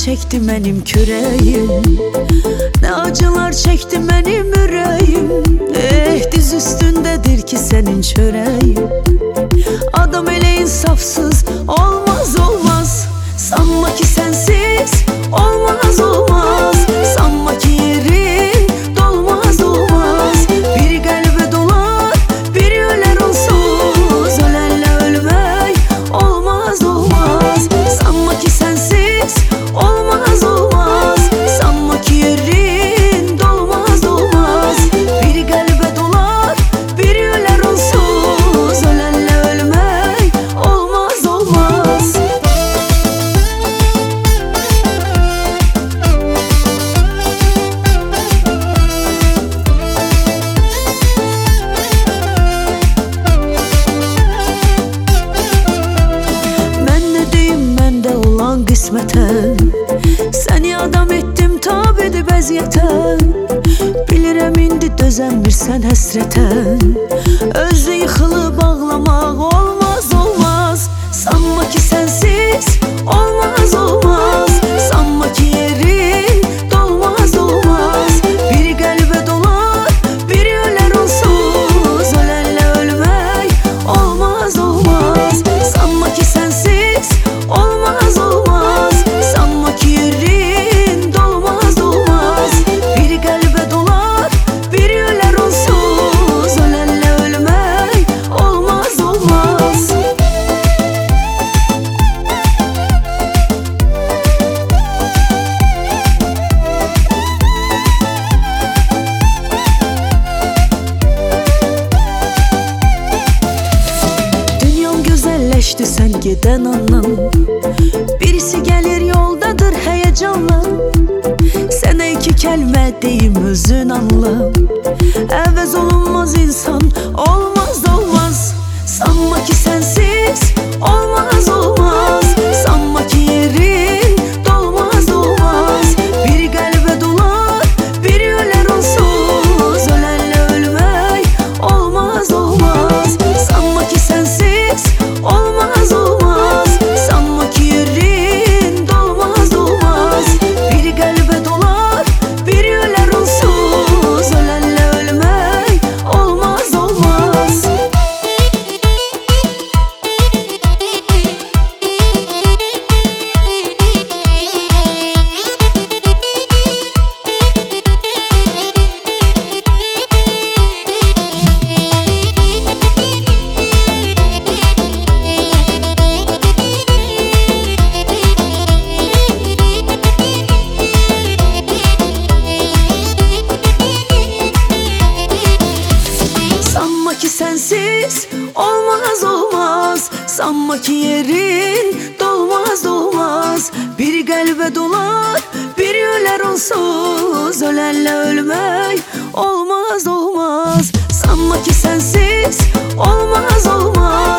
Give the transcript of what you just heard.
çekti benim küreğim, ne acılar çekti benim yüreğim. Diz üstündedir ki senin çöreğin. Adam ele insafsız olmaz olmaz. Sanma ki sensiz olmaz olmaz. Sanma ki yerin dolmaz olmaz. Bir kalbe dolar bir öler onsuz. Ölenle ölmek olmaz olmaz. Sanma ki sensiz olmaz olmaz. Sanma ki yerin dolmaz olmaz. Bir kalbe dolar bir öler onsuz. Ölenle ölmek olmaz olmaz. Kısmete seni adam ettim tab edip eziyete. Bilirəm indi dözəmirsən həsrətə. Özü yıxılıb ağlamaq olmaz olmaz. Sanma ki sensiz olmaz olmaz. Sanma ki yerin dolmaz olmaz. Bir qəlbə dolar bir ölər onsuz. Ölenle ölmək olmaz olmaz. Sanma ki sensiz olmaz olmaz. Sanma ki yerin dolmaz olmaz. Bir kalbe dolar bir öler onsuz. Ölenle ölmek olmaz olmaz. Dünyam güzelleşti sen giden anlam. Birisi gelir yoldadır heyecanla. Sana iki kelime deyim özün anla. Əvəz olunmaz insan olmaz olmaz. Sanma ki sensiz olmaz olmaz. Sanma ki yerin dolmaz olmaz. Bir kalbe dolar bir öler onsuz. Ölenle ölmek olmaz olmaz. Sanma ki sensiz olmaz olmaz. Sanma ki yerin dolmaz olmaz. Bir kalbe dolar bir öler onsuz. Ölenle ölmek olmaz olmaz. Sanma ki sensiz olmaz olmaz. Sanma ki yerin dolmaz olmaz. Bir kalbe dolar bir öler onsuz. Ölenle ölmek olmaz olmaz. Sanma ki sensiz olmaz olmaz.